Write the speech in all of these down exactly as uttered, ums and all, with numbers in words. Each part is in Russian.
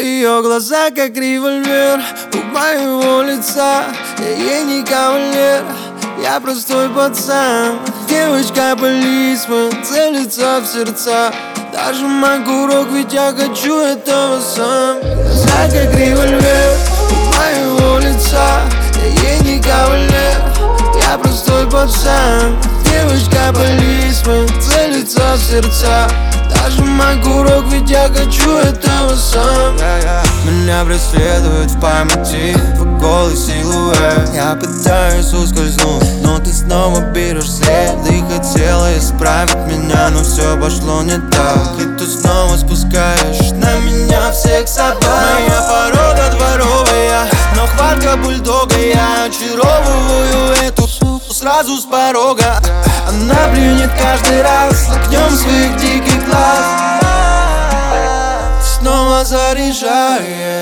Ее глаза как револьвер у моего лица. Я ей не кавалер, я простой пацан. Девочка-полисмен целится в сердца. Даже могу рок, ведь я хочу этого сам. Глаза как револьвер у моего лица. Я ей не кавалер, я простой пацан. Девочка-полисмен целится в сердца. Даже могу рок, ведь я хочу этого сам. Меня преследует в памяти твой голый силуэт. Я пытаюсь ускользнуть, но ты снова берешь след. Ты хотела исправить меня, но все пошло не так. И ты снова спускаешь на меня всех собак. Моя порода дворовая, но хватка бульдога. Я очаровываю эту суку сразу с порога. Она плюнет каждый раз огнем своих диких глаз. Снова заряжает.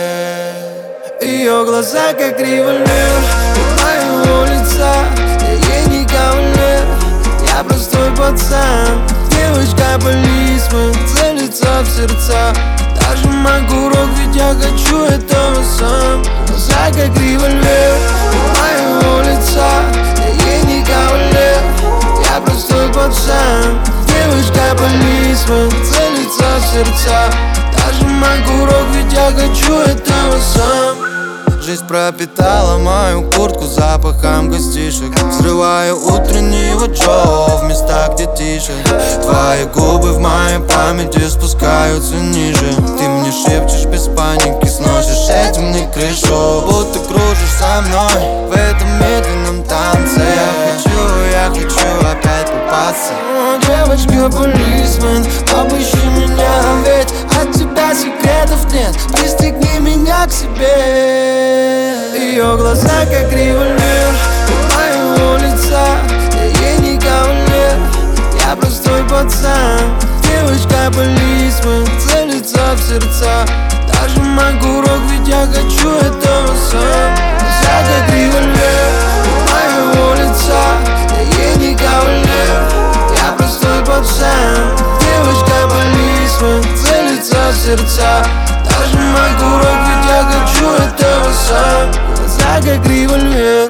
Ее глаза как револьвер у моего лица. Я ей не кавалер, я простой пацан. Девочка-полисмен целится в сердца. Даже могу рок, ведь я хочу этого сам. Глаза как револьвер у моего лица. Я ей не кавалер, я простой пацан. Девочка-полисмен целится в сердца. Даже могу рок, ведь я хочу этого сам. Жизнь пропитала мою куртку запахом гостишек. Взрываю утреннего Джо в местах, где тише. Твои губы в моей памяти спускаются ниже. Ты мне шепчешь без паники, сносишь этим мне крышу. Будто кружишь со мной в этом медленном танце. Я хочу, я хочу опять попасться. О, девочка-полисмен, обыщи меня, ведь от тебя секретов нет. Пристегни меня к себе. Ее глаза как револьвер у моего лица. Я ей не кавалер, я простой пацан. Девочка-полисмен целится в сердца. Даже могу рок, ведь я хочу этого сам. Глаза как револьвер у моего лица. Я ей не кавалер, я простой пацан. Девочка-полисмен целится в сердца. Даже могу рок, ведь я хочу этого сам. Глаза как револьвер.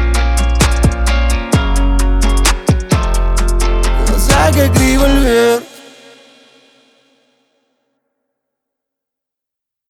Глаза как револьвер.